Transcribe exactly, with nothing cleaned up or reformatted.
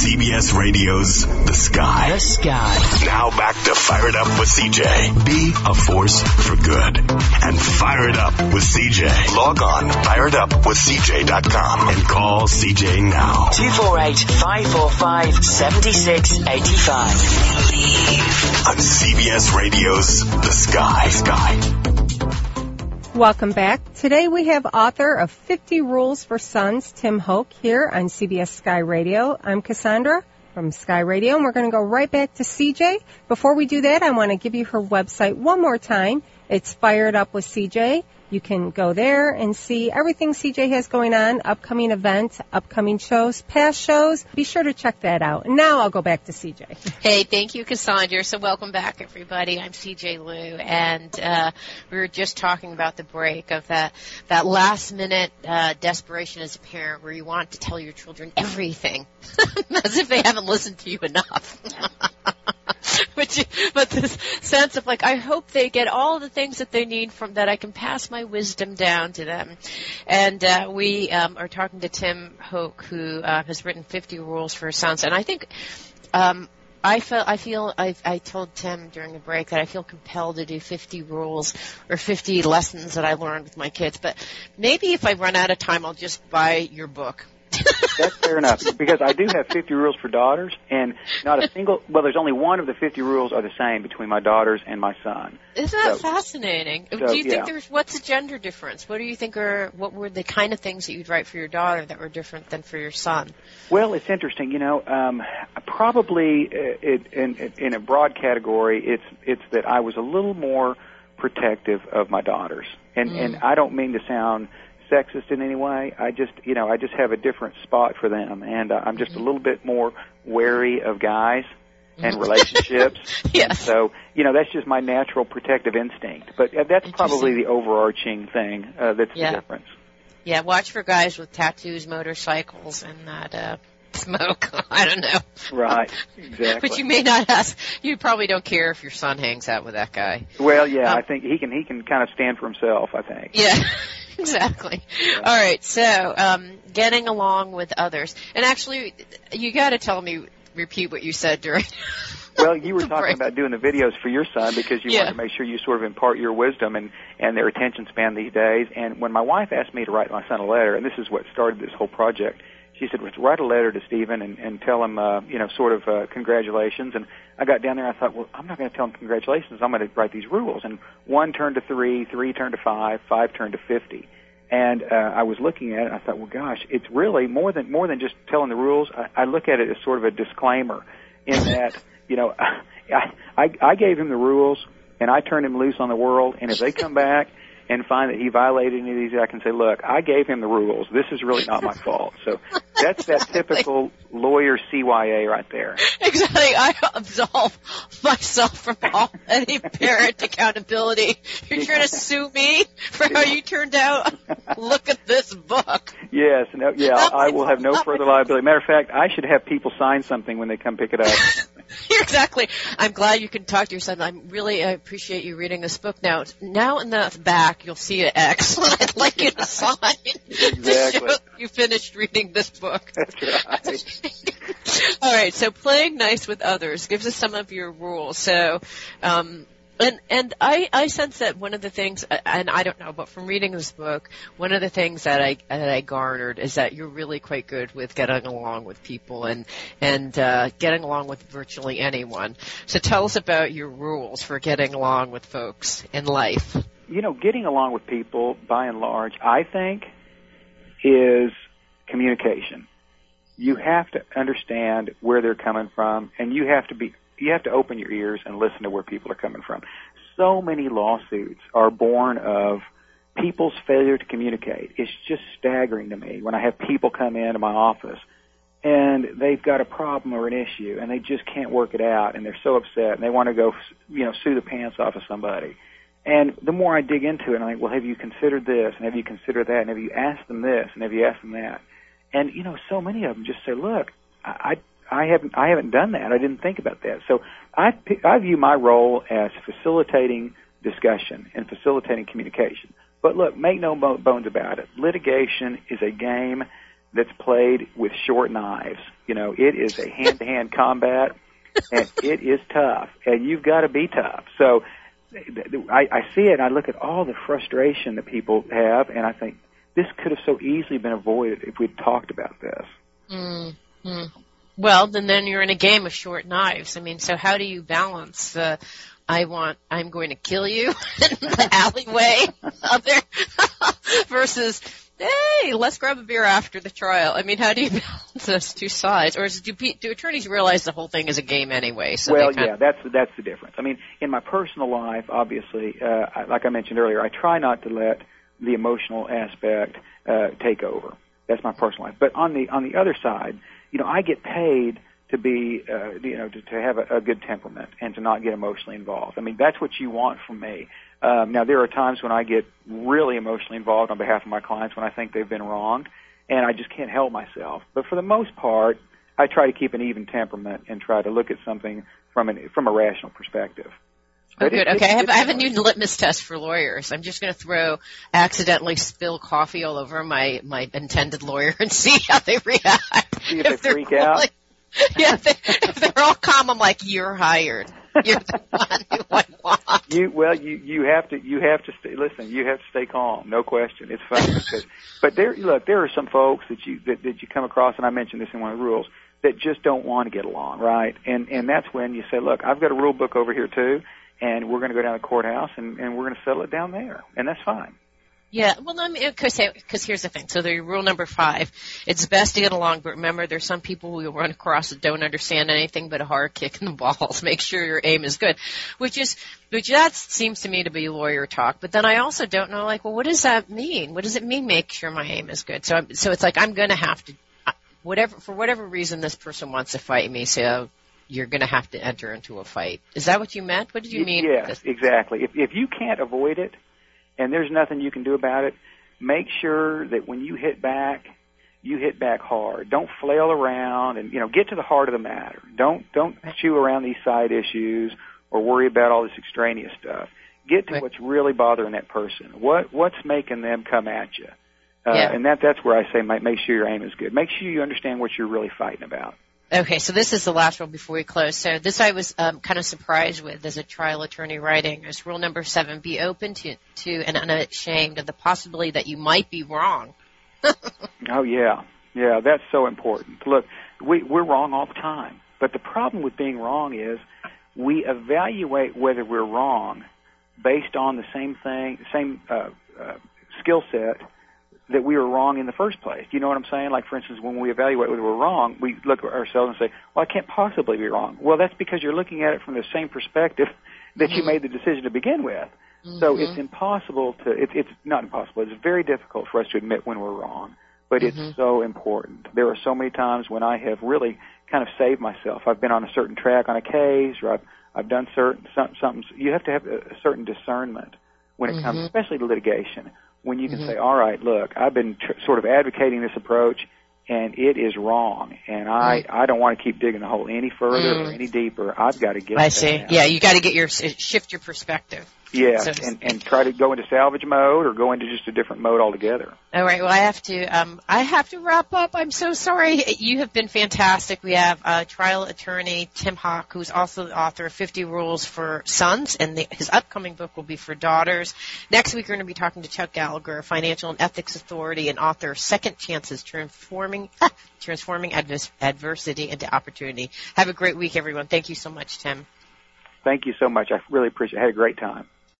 C B S Radio's The Sky. The Sky. Now back to Fire It Up with C J. Be a force for good. And fire it up with C J. Log on, fire it up with C J dot com and call C J now. two four eight, five four five, seven six eight five. On C B S Radio's The Sky. Sky. Welcome back. Today we have author of fifty Rules for Sons, Tim Hoke, here on C B S Sky Radio. I'm Cassandra from Sky Radio, and we're going to go right back to C J. Before we do that, I want to give you her website one more time. It's Fire It Up with C J. You can go there and see everything C J has going on, upcoming events, upcoming shows, past shows. Be sure to check that out. And now I'll go back to C J. Hey, thank you, Cassandra. So welcome back, everybody. I'm C J Liu, and uh, we were just talking about the break of that, that last-minute uh, desperation as a parent where you want to tell your children everything, as if they haven't listened to you enough. But, you, but this sense of like, I hope they get all the things that they need from that I can pass my wisdom down to them. And uh, we um, are talking to Tim Hoke, who uh, has written fifty Rules for Sons. And I think um, I feel I feel I, I told Tim during the break that I feel compelled to do fifty rules or fifty lessons that I learned with my kids. But maybe if I run out of time, I'll just buy your book. That's fair enough, because I do have fifty rules for daughters, and not a single, well, there's only one of the fifty rules are the same between my daughters and my son. Isn't that so, fascinating? So, do you think yeah. there's, what's the gender difference? What do you think are, what were the kind of things that you'd write for your daughter that were different than for your son? Well, it's interesting, you know, um, probably uh, it, in, in a broad category, it's, it's that I was a little more protective of my daughters, and, mm. and I don't mean to sound sexist in any way. I just, you know, I just have a different spot for them, and uh, I'm just mm-hmm. a little bit more wary of guys and relationships. Yes. And so, you know, that's just my natural protective instinct. But uh, that's probably the overarching thing uh, that's yeah. the difference. Yeah, watch for guys with tattoos, motorcycles, and that uh, smoke. I don't know. Right, exactly. But you may not ask. You probably don't care if your son hangs out with that guy. Well, yeah, um, I think he can. He can kind of stand for himself, I think. Yeah. Exactly. Yeah. All right. So, um, getting along with others, and actually, you got to tell me, repeat what you said during. Well, you were talking break. about doing the videos for your son because you yeah. wanted to make sure you sort of impart your wisdom and and their attention span these days. And when my wife asked me to write my son a letter, and this is what started this whole project, she said, write a letter to Stephen and, and tell him, uh, you know, sort of uh, congratulations. And I got down there and I thought, well, I'm not going to tell him congratulations. I'm going to write these rules. And one turned to three, three turned to five, five turned to fifty. And uh, I was looking at it, and I thought, well, gosh, it's really more than more than just telling the rules. I, I look at it as sort of a disclaimer in that, you know, I, I, I gave him the rules, and I turned him loose on the world. And if they come back and find that he violated any of these, I can say, look, I gave him the rules. This is really not my fault. So that's that typical lawyer C Y A right there. Exactly. I absolve myself from all any parent accountability. You're trying to sue me for how you turned out? Look at this book. Yes. No, yeah, I will have no further liability. Matter of fact, I should have people sign something when they come pick it up. Exactly. I'm glad you can talk to your son. I really I appreciate you reading this book. Now, now in the back, you'll see an X. I'd like you to sign exactly. to show you finished reading this book. That's right. All right. So playing nice with others gives us some of your rules. So, um, and and I, I sense that one of the things, and I don't know, but from reading this book, one of the things that I that I garnered is that you're really quite good with getting along with people and and uh, getting along with virtually anyone. So tell us about your rules for getting along with folks in life. You know, getting along with people, by and large, I think, is communication. You have to understand where they're coming from, and you have to be you have to open your ears and listen to where people are coming from. So many lawsuits are born of people's failure to communicate. It's just staggering to me when I have people come into my office and they've got a problem or an issue and they just can't work it out, and they're so upset and they want to go, you know, sue the pants off of somebody. And the more I dig into it, I'm like, well, have you considered this, and have you considered that, and have you asked them this, and have you asked them that? And, you know, so many of them just say, look, I, I haven't I haven't done that. I didn't think about that. So I, I view my role as facilitating discussion and facilitating communication. But, look, make no bones about it. Litigation is a game that's played with short knives. You know, it is a hand-to-hand combat, and it is tough, and you've got to be tough. So I, I see it, and I look at all the frustration that people have, and I think this could have so easily been avoided if we'd talked about this. Mm-hmm. Well, then, then you're in a game of short knives. I mean, so how do you balance the I want, I'm going to kill you in the alleyway other versus, hey, let's grab a beer after the trial? I mean, how do you balance those two sides? Or is, do, do attorneys realize the whole thing is a game anyway? So well, they yeah, that's, that's the difference. I mean, in my personal life, obviously, uh, I, like I mentioned earlier, I try not to let the emotional aspect uh, take over. That's my personal life. But on the on the other side, you know, I get paid to be, uh, you know, to, to have a, a good temperament and to not get emotionally involved. I mean, that's what you want from me. Um, now, there are times when I get really emotionally involved on behalf of my clients when I think they've been wronged, and I just can't help myself. But for the most part, I try to keep an even temperament and try to look at something from an from a rational perspective. Oh, good. It, okay, it, I have, I have a hard. new litmus test for lawyers. I'm just going to throw, accidentally spill coffee all over my, my intended lawyer and see how they react. See if, if they freak really, out. Yeah, if, they, if they're all calm, I'm like, you're hired. You're the one who I want. You well, you you have to you have to stay. Listen, you have to stay calm. No question. It's funny because, but there, look, there are some folks that you that, that you come across, and I mentioned this in one of the rules, that just don't want to get along, right? And and that's when you say, look, I've got a rule book over here too. And we're going to go down to the courthouse, and, and we're going to settle it down there, and that's fine. Yeah, well, let me, because here's the thing. So the rule number five, it's best to get along, but remember, there's some people who you'll run across that don't understand anything but a hard kick in the balls. Make sure your aim is good, which is, which that seems to me to be lawyer talk. But then I also don't know, like, well, what does that mean? What does it mean? Make sure my aim is good. So, I'm, so it's like I'm going to have to, whatever for whatever reason, this person wants to fight me. So. You're going to have to enter into a fight. Is that what you meant? What did you mean? Yes, exactly. If, if you can't avoid it and there's nothing you can do about it, make sure that when you hit back, you hit back hard. Don't flail around and, you know, get to the heart of the matter. Don't don't chew around these side issues or worry about all this extraneous stuff. Get to right. what's really bothering that person. What What's making them come at you? Uh, yeah. And that that's where I say make, make sure your aim is good. Make sure you understand what you're really fighting about. Okay, so this is the last rule before we close. So this I was um, kind of surprised with as a trial attorney writing. Is rule number seven, be open to, to and unashamed of the possibility that you might be wrong. Oh, yeah. Yeah, that's so important. Look, we, we're wrong all the time. But the problem with being wrong is we evaluate whether we're wrong based on the same thing, same uh, uh, skill set that we were wrong in the first place. Do you know what I'm saying? Like, for instance, when we evaluate whether we're wrong, we look at ourselves and say, well, I can't possibly be wrong. Well, that's because you're looking at it from the same perspective that mm-hmm. you made the decision to begin with. Mm-hmm. So it's impossible to, it, it's not impossible, it's very difficult for us to admit when we're wrong, but mm-hmm. it's so important. There are so many times when I have really kind of saved myself. I've been on a certain track on a case, or I've, I've done certain, some, something. You have to have a, a certain discernment when it mm-hmm. comes, especially to litigation. When you can mm-hmm. say, all right, look, I've been tr- sort of advocating this approach, and it is wrong, and I, I don't want to keep digging the hole any further mm. or any deeper. I've got to get I see. Down. Yeah, you got to get your shift your perspective. Yeah, so, and, and try to go into salvage mode or go into just a different mode altogether. All right. Well, I have to. Um, I have to wrap up. I'm so sorry. You have been fantastic. We have uh, trial attorney Tim Hawk, who's also the author of fifty Rules for Sons, and the, his upcoming book will be for daughters. Next week, we're going to be talking to Chuck Gallagher, a financial and ethics authority and author of Second Chances: Transforming Transforming Advers- Adversity into Opportunity. Have a great week, everyone. Thank you so much, Tim. Thank you so much. I really appreciate it. I had a great time.